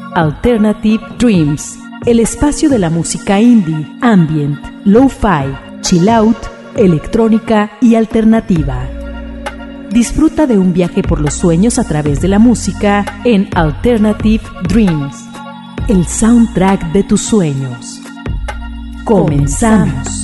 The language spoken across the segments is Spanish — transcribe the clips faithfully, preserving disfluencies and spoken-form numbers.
Alternative Dreams, el espacio de la música indie, ambient, lo-fi, chill out, electrónica y alternativa. Disfruta de un viaje por los sueños a través de la música en Alternative Dreams, el soundtrack de tus sueños. Comenzamos.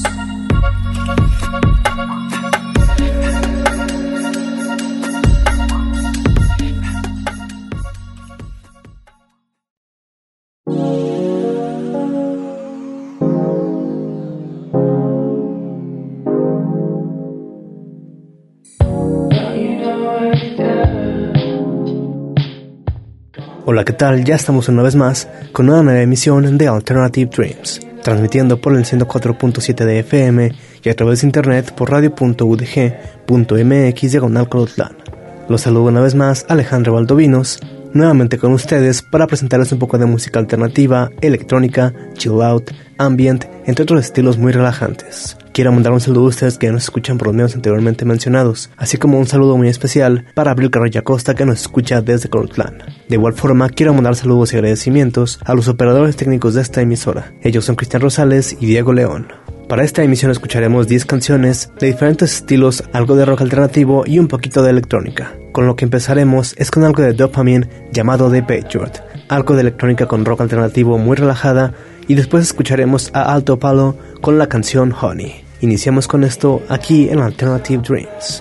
Hola, ¿qué tal? Ya estamos una vez más con una nueva emisión de Alternative Dreams, transmitiendo por el ciento cuatro punto siete de F M y a través de internet por radio punto u d g punto m x diagonal Colotlán. Los saludo una vez más Alejandro Valdovinos, nuevamente con ustedes para presentarles un poco de música alternativa, electrónica, chill out, ambient, entre otros estilos muy relajantes. Quiero mandar un saludo a ustedes que nos escuchan por los medios anteriormente mencionados, así como un saludo muy especial para Abril Carrilla Costa, que nos escucha desde Colotlán. De igual forma, quiero mandar saludos y agradecimientos a los operadores técnicos de esta emisora. Ellos son Cristian Rosales y Diego León. Para esta emisión escucharemos diez canciones de diferentes estilos, algo de rock alternativo y un poquito de electrónica. Con lo que empezaremos es con algo de Dopamine llamado The Patriot, algo de electrónica con rock alternativo muy relajada, y después escucharemos a Alto Palo con la canción Honey. Iniciamos con esto aquí en Alternative Dreams.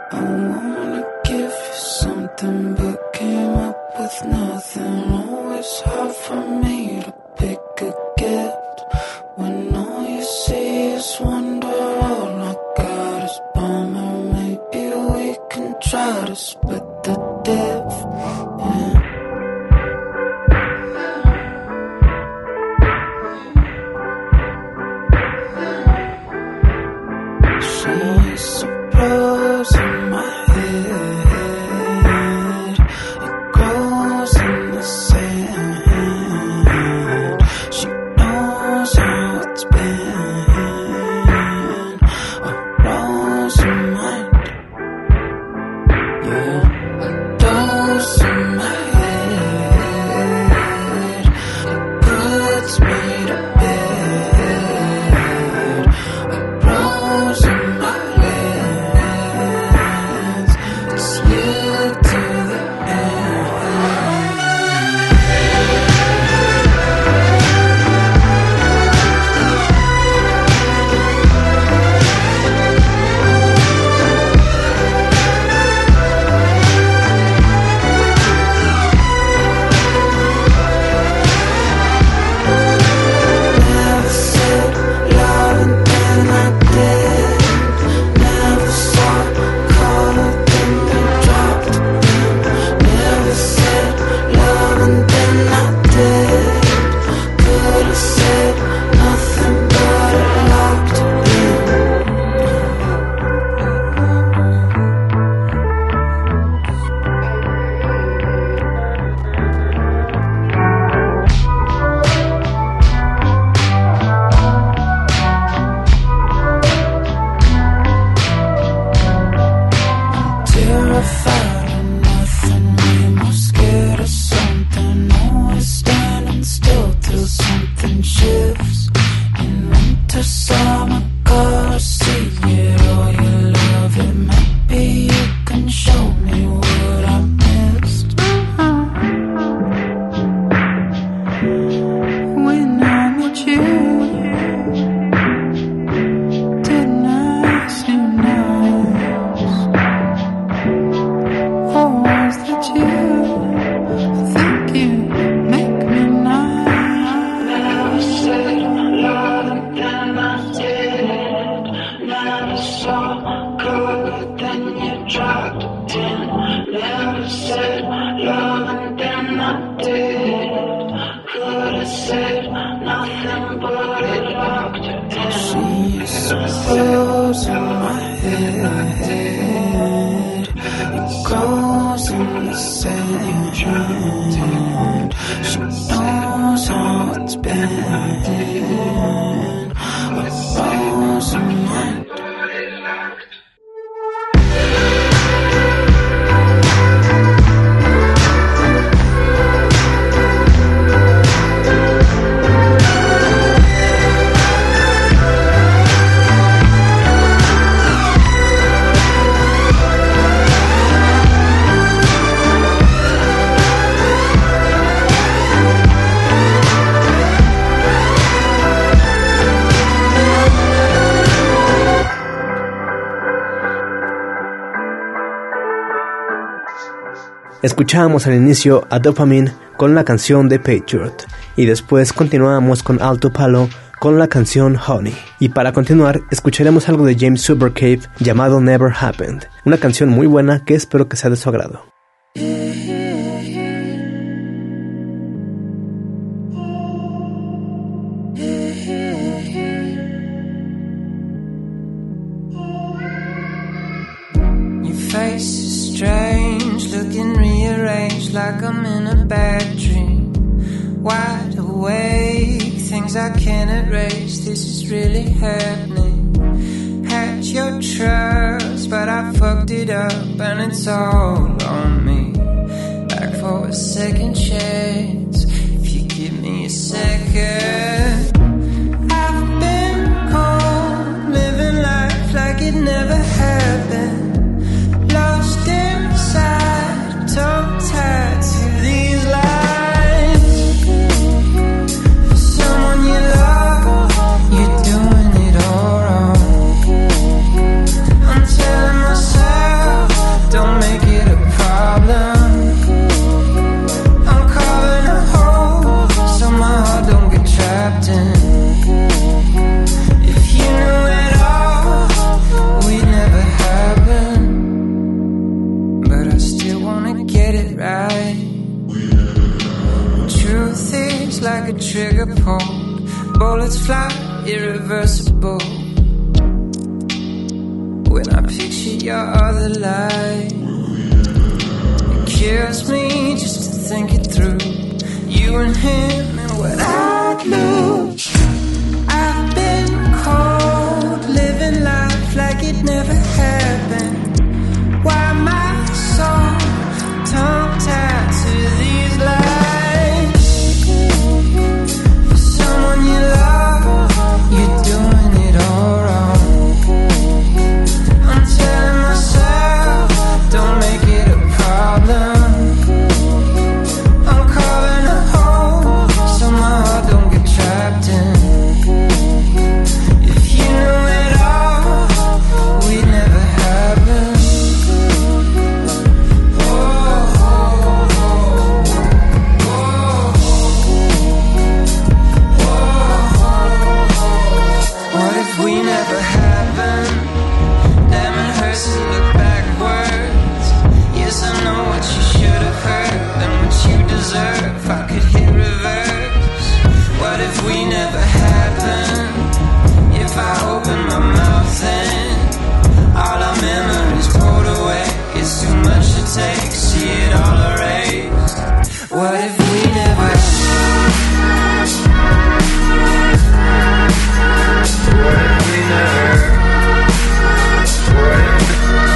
I wanna give you something but came up with nothing. Oh, it's hard for me to pick a gift when all you see is wonder. All I got is bummer. Maybe we can try to split the diff. Yeah. She's a rose in my head. It grows in the sand. She knows how it's been. A rose in my, yeah, a dose in my head. It puts me to bed. A rose in my hands. It's you to the end. Never said love and then I did. Never saw color, then you dropped it. Never said love and then I did. Could've said nothing but it locked in. Terrified of nothing, I'm more scared of something. Always standing still till something shifts. In winter, summer, color, see it all. You love it, maybe you can show me what I missed. When I met you, didn't I seem nice? Or was that you? I think you make me nice. Never said love and then I did. Never saw color, then you dropped it in. Never said love and then I did. Could've said nothing but it locked it in. She's a rose in my head. It grows in the sand. She knows how it's been. A rose in my Escuchábamos al inicio a Dopamine con la canción The Patriot y después continuamos con Alto Palo con la canción Honey. Y para continuar escucharemos algo de James Supercave llamado Never Happened, una canción muy buena que espero que sea de su agrado. face is strange, looking rearranged like I'm in a bad dream. Wide awake, things I can't erase, this is really happening. Had your trust, but I fucked it up and it's all on me. Back for a second chance, if you give me a second. I've been cold, living life like it never happened. Lost inside, tongue tied to these lines. For someone you love, you're doing it all wrong. I'm telling myself get it right. Truth is like a trigger pull, bullets fly irreversible. When I picture your other life, it kills me just to think it through. You and him and what I'd lose. I've been cold, living life like it never happened. Why my soul tongue-tied to these lies? For someone you love, you're doing it all wrong. I'm telling myself, don't make it a problem. I'm carving a hole so my heart don't get trapped in. If you knew it all, we'd never happen. What if we never happened? Damn, it hurts to look backwards. Yes, I know what you should have heard and what you deserve. I could hit reverse. What if we never happened? If I open my mouth then all our memories pulled away. It's too much to take, see it all erased. What if we never? What if we never? What if?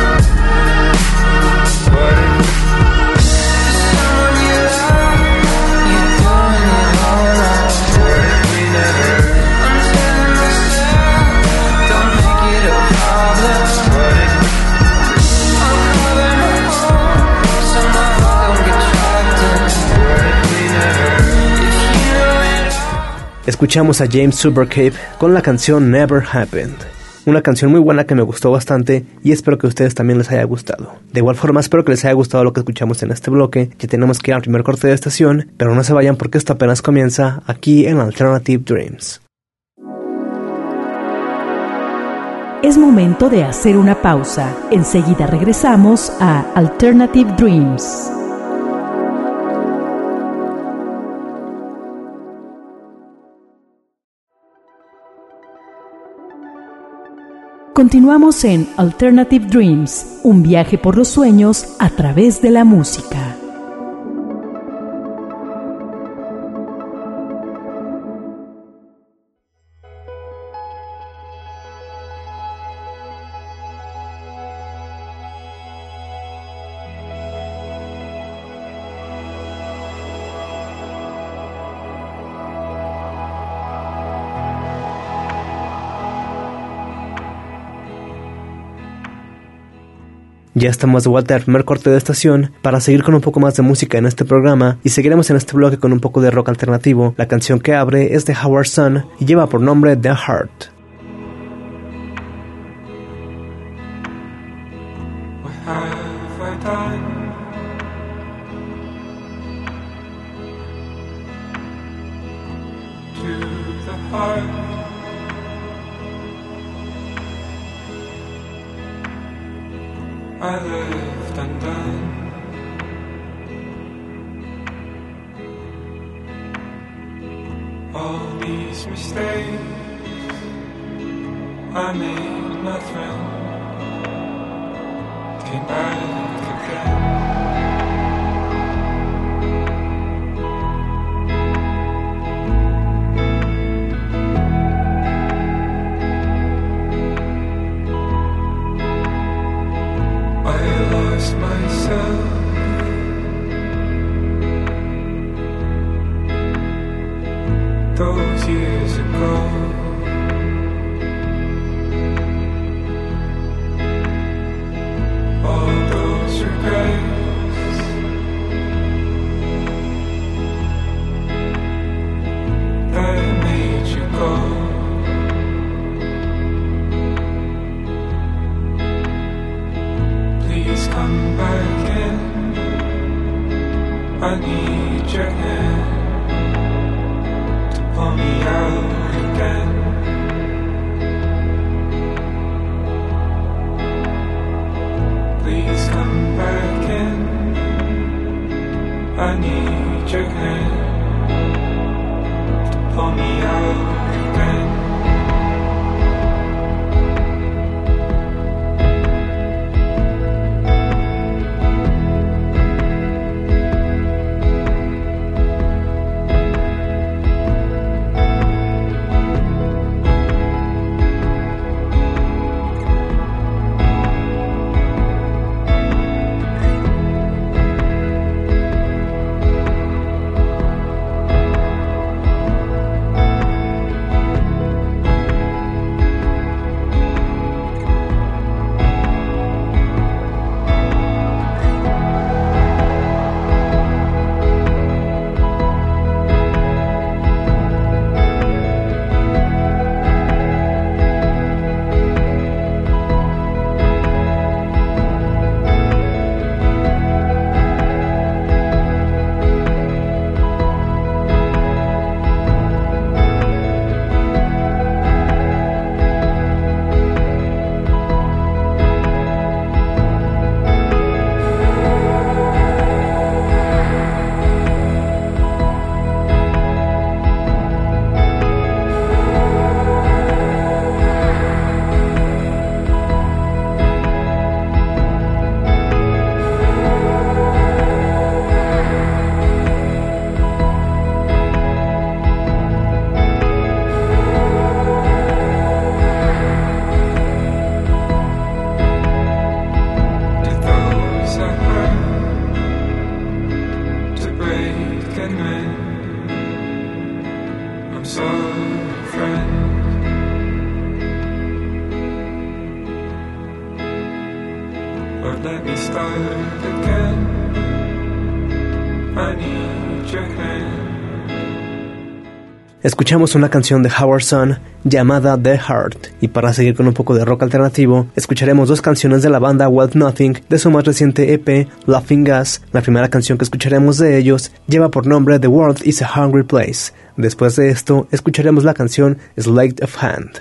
What if? Someone you love, you're doing it all wrong. What if we never? I'm telling myself, don't make it a problem. What if? I'm covering a hole so my heart don't get trapped in. What if we never? If you knew it all. Escuchamos a James Supercape con la canción Never Happened. Una canción muy buena que me gustó bastante y espero que a ustedes también les haya gustado. De igual forma espero que les haya gustado lo que escuchamos en este bloque. Ya tenemos que ir al primer corte de estación, pero no se vayan porque esto apenas comienza aquí en Alternative Dreams. Es momento de hacer una pausa. Enseguida regresamos a Alternative Dreams. Continuamos en Alternative Dreams, un viaje por los sueños a través de la música. Ya estamos de vuelta al primer corte de estación para seguir con un poco más de música en este programa y seguiremos en este bloque con un poco de rock alternativo. La canción que abre es de Howard Sun y lleva por nombre The Heart. What have I done to the heart? I left undone. All these mistakes I made, my friend, came back again. Myself, those years ago, all those regrets, that made you go. Come back in, I need your hand to pull me out again. Please come back in, start again. I need your hand. Escuchamos una canción de Howard Sun llamada The Heart, y para seguir con un poco de rock alternativo, escucharemos dos canciones de la banda Wealth Nothing de su más reciente E P, Laughing Gas. La primera canción que escucharemos de ellos lleva por nombre The World is a Hungry Place. Después de esto, escucharemos la canción Sleight of Hand.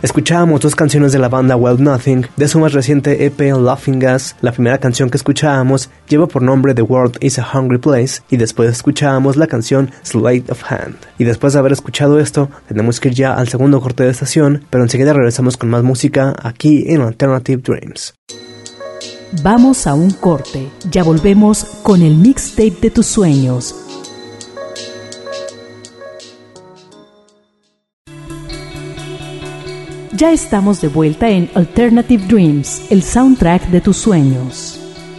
Escuchábamos dos canciones de la banda Well Nothing de su más reciente E P Laughing Gas. La primera canción que escuchábamos lleva por nombre The World is a Hungry Place y después escuchábamos la canción Sleight of Hand. Y después de haber escuchado esto, tenemos que ir ya al segundo corte de estación, pero enseguida regresamos con más música aquí en Alternative Dreams. Vamos a un corte, ya volvemos con el mixtape de tus sueños. Ya estamos de vuelta en Alternative Dreams, el soundtrack de tus sueños.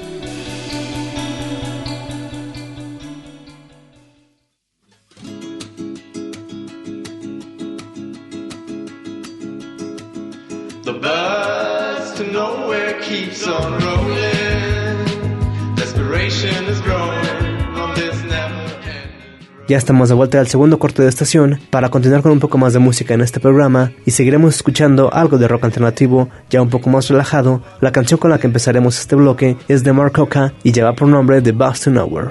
The bus to nowhere keeps on rolling. Desperation is growing on this never. Ya estamos de vuelta al segundo corte de estación para continuar con un poco más de música en este programa y seguiremos escuchando algo de rock alternativo ya un poco más relajado. La canción con la que empezaremos este bloque es de Mark Hoka y lleva por nombre The Bus to Nowhere.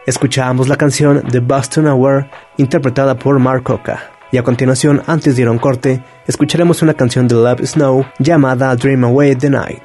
Escuchábamos la canción The Boston Hour, interpretada por Mark Oka. Y a continuación, antes de ir a un corte, escucharemos una canción de Love Snow llamada Dream Away the Night.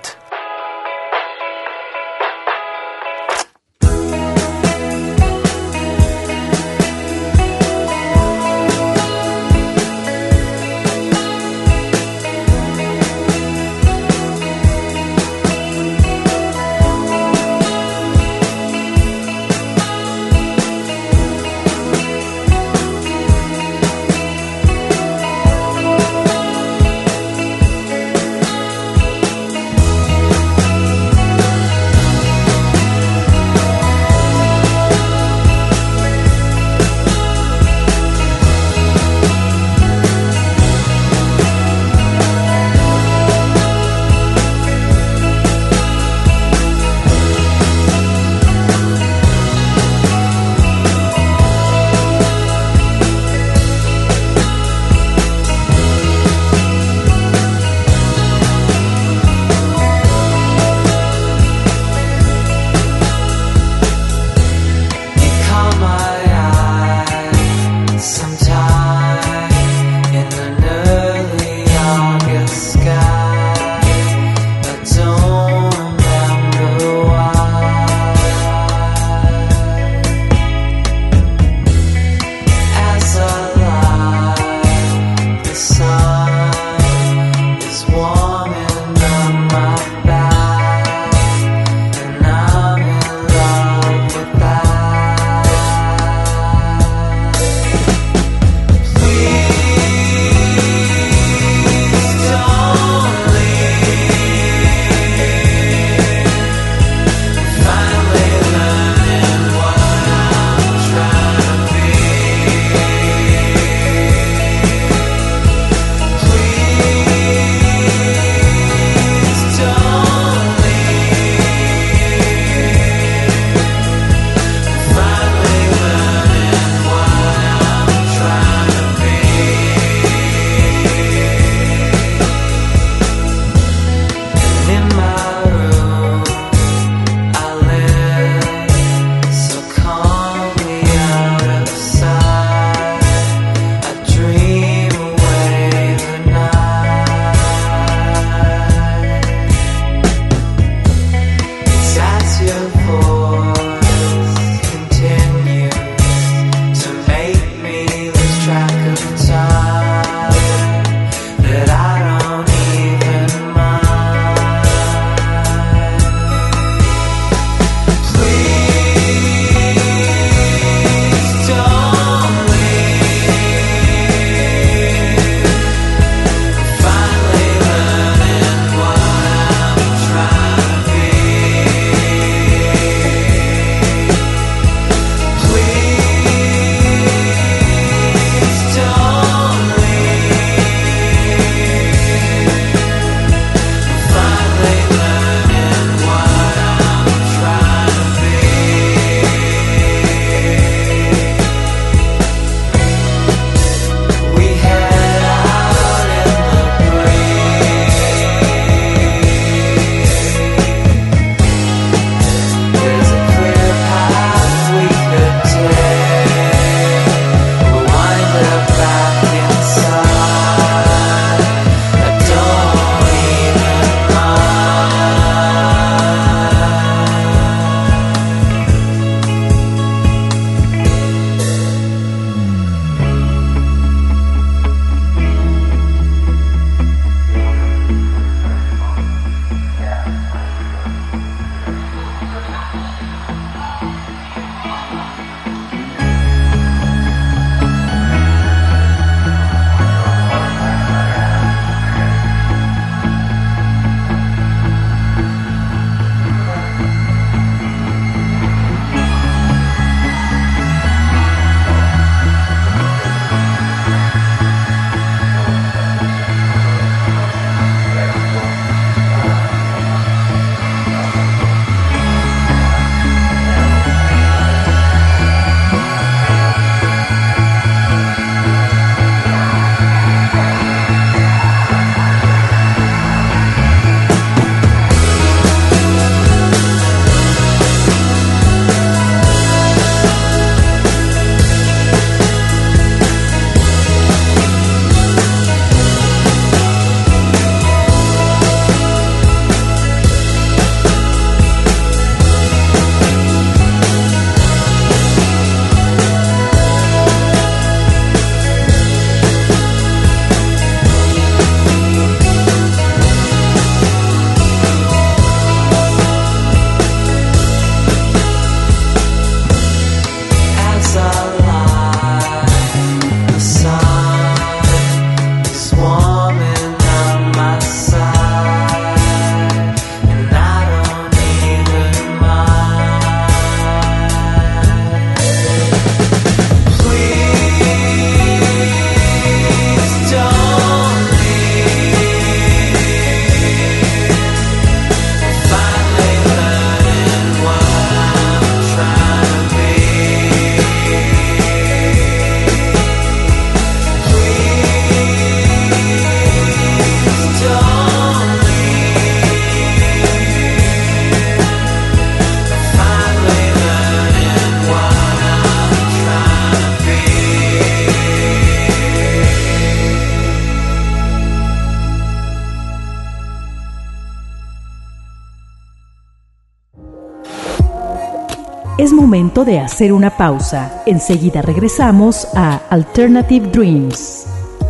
momento de hacer una pausa. Enseguida regresamos a Alternative Dreams.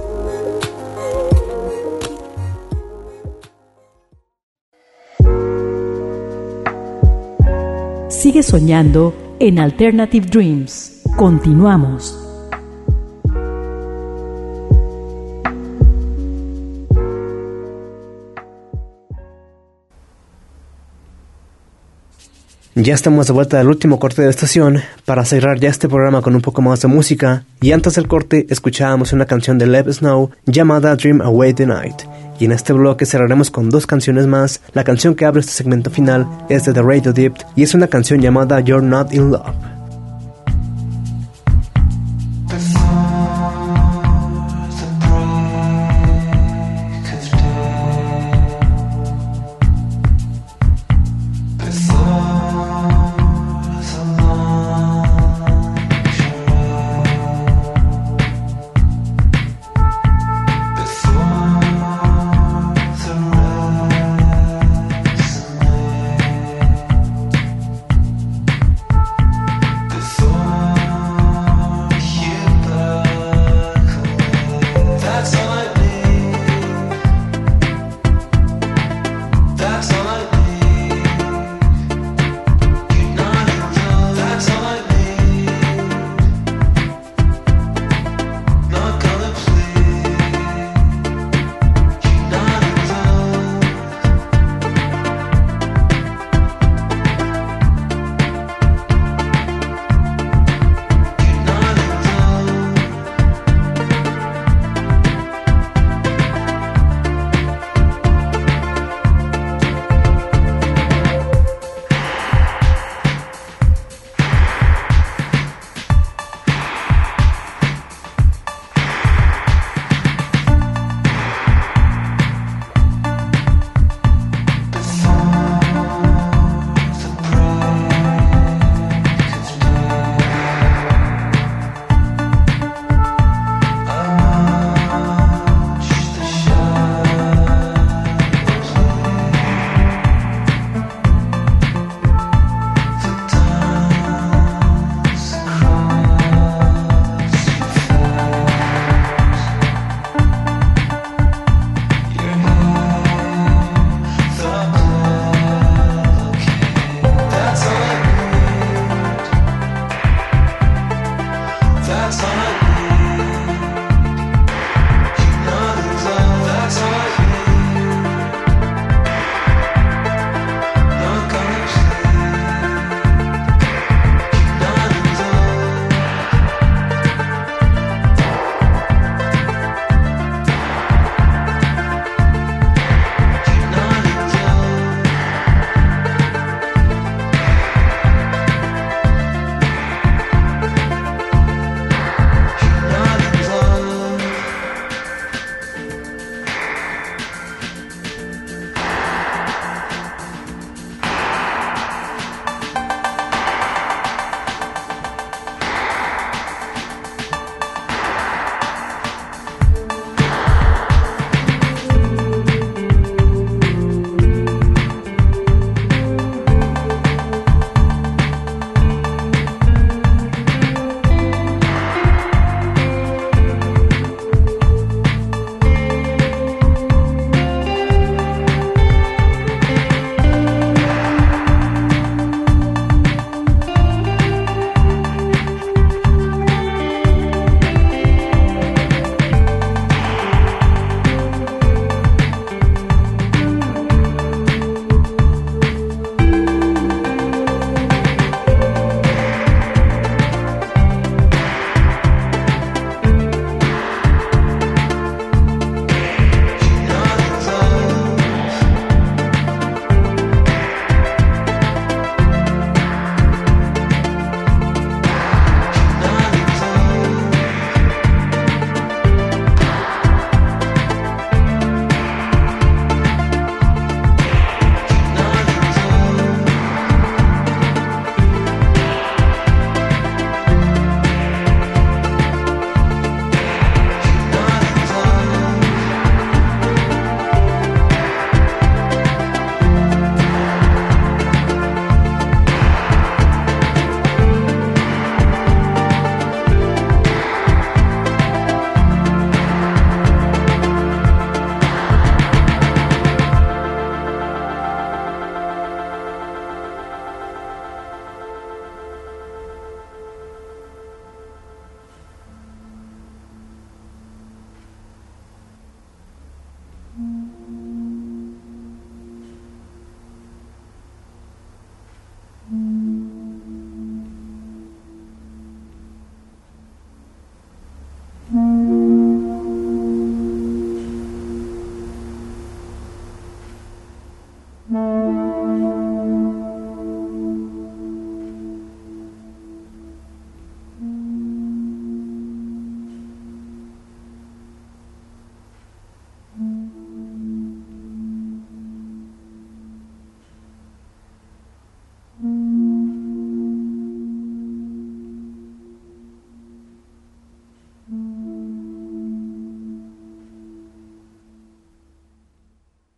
Sigue soñando en Alternative Dreams. Continuamos. Ya estamos de vuelta del último corte de estación para cerrar ya este programa con un poco más de música, y antes del corte escuchábamos una canción de Lev Snow llamada Dream Away the Night, y en este bloque cerraremos con dos canciones más. La canción que abre este segmento final es de The Radio Dipped y es una canción llamada You're Not in Love.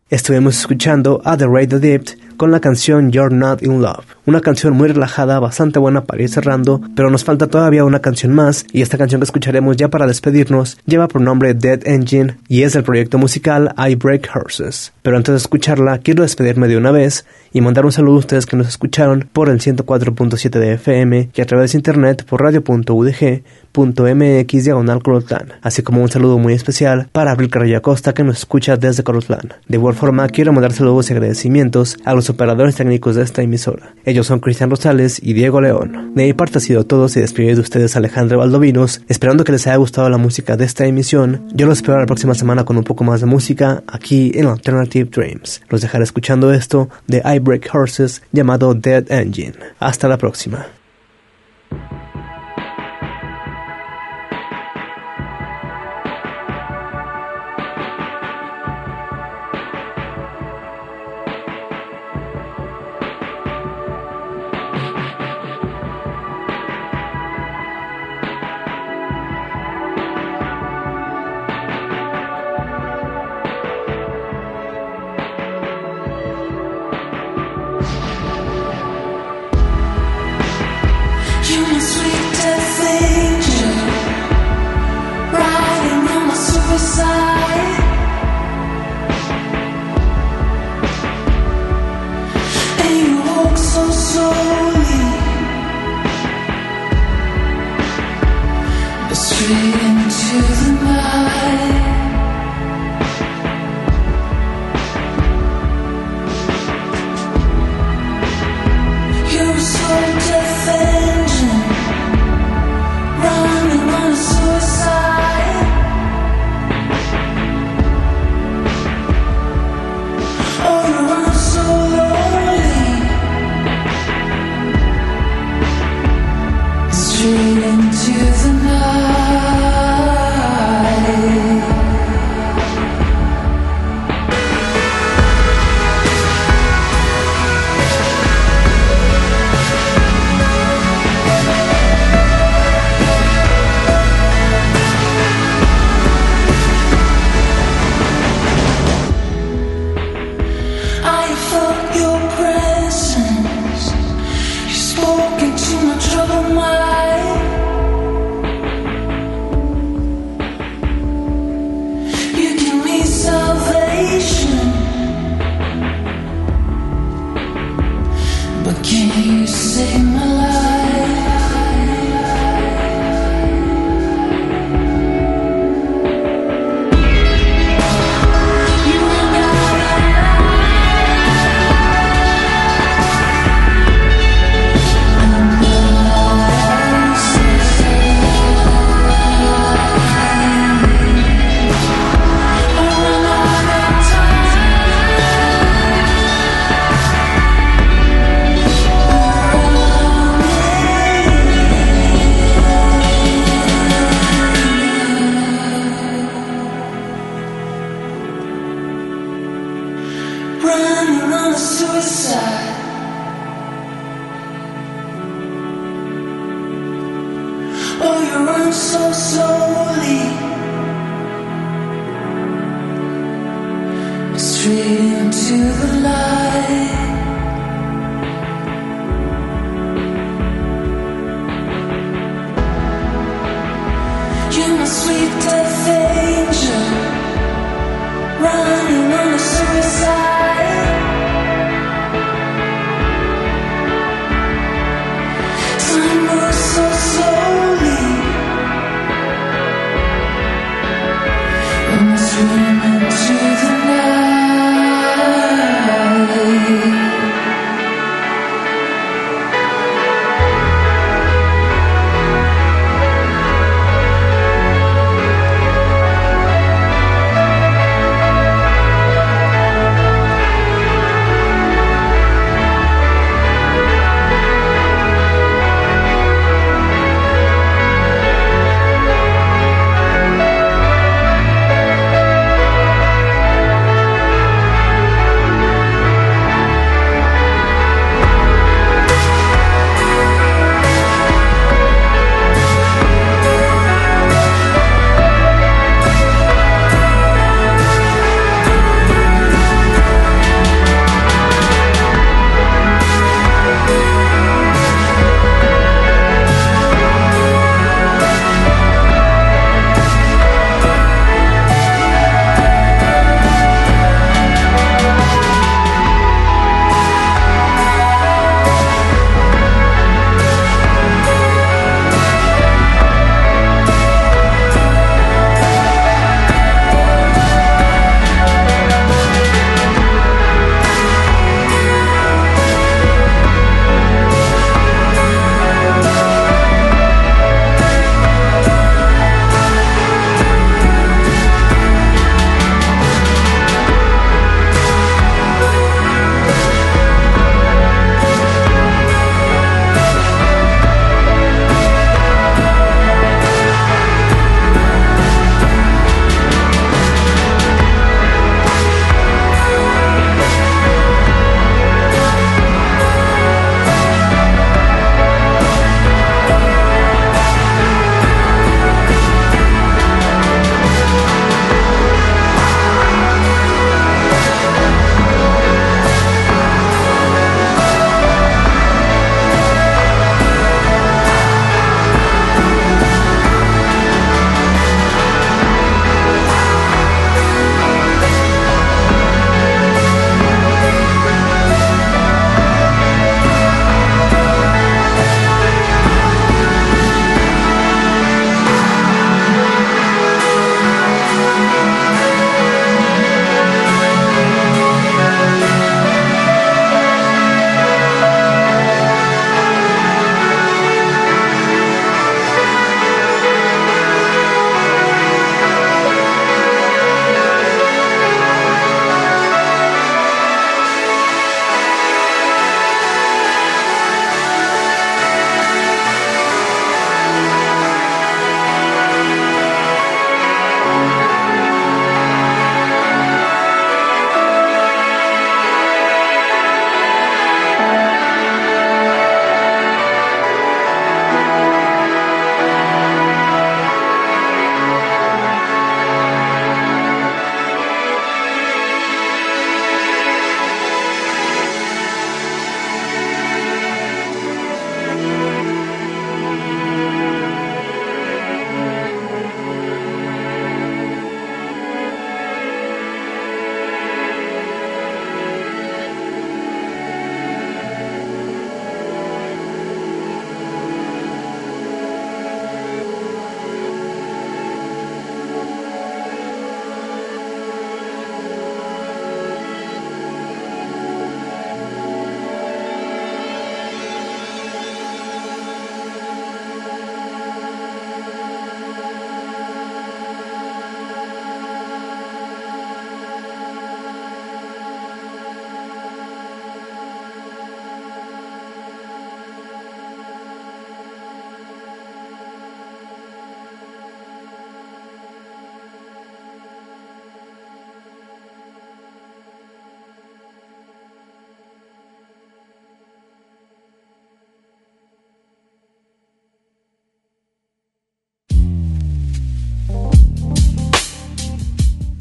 Estuvimos escuchando a The Radio Dipped con la canción You're Not In Love, una canción muy relajada, bastante buena para ir cerrando, pero nos falta todavía una canción más, y esta canción que escucharemos ya para despedirnos lleva por nombre Dead Engine y es del proyecto musical I Break Horses. Pero antes de escucharla, quiero despedirme de una vez y mandar un saludo a ustedes que nos escucharon por el ciento cuatro punto siete de F M y a través de internet por radio punto u d g punto m x diagonal Colotlán, así como un saludo muy especial para Abril Carrillo Acosta, que nos escucha desde Colotlán. De igual forma, quiero mandar saludos y agradecimientos a los operadores técnicos de esta emisora. Ellos son Cristian Rosales y Diego León. De mi parte ha sido todo, y despido de ustedes Alejandro Valdovinos, esperando que les haya gustado la música de esta emisión. Yo los espero la próxima semana con un poco más de música aquí en Alternative Dreams. Los dejaré escuchando esto de I Break Horses llamado Dead Engine. Hasta la próxima.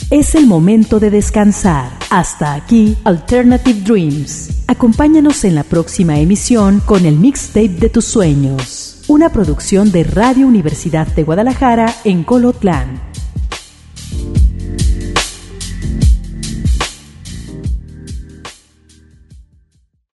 Es el momento de descansar. Hasta aquí, Alternative Dreams. Acompáñanos en la próxima emisión con el mixtape de tus sueños. Una producción de Radio Universidad de Guadalajara en Colotlán.